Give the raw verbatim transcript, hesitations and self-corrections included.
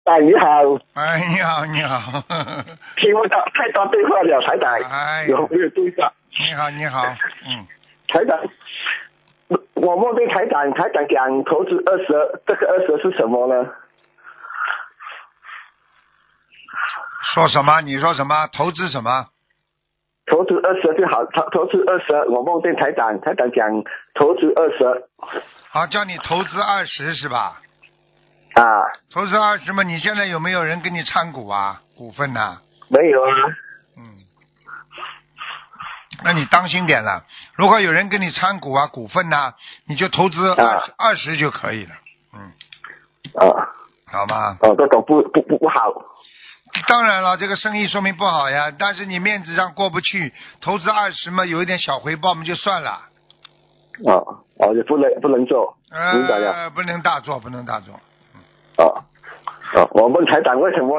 哎，你好。 哎，你好，你好。 听不到太多对话了，台长。 哎。 有没有对到？ 你好，你好。嗯。 台长，我梦见台长，台长讲投资二十，这个二十是什么呢？ 说什么？你说什么？投资什么？ 投资二十就好，投投资二十，我梦见台长，台长讲投资二十。 好，叫你投资二十是吧？ 啊。 投资二十嘛，你现在有没有人跟你参股啊？股份呐、啊？ 没有啊。 嗯。那你当心点了，如果有人跟你参股啊、股份呐、啊，你就投资二十二十就可以了。嗯。 啊。 好吧。 哦，这种不不不不好。 当然了，这个生意说明不好呀，但是你面子上过不去，投资二十嘛，有一点小回报嘛就算了。 哦哦，就不能不能做。 呃， 明白了。 不能大做，不能大做。 哦哦，我问台长为什么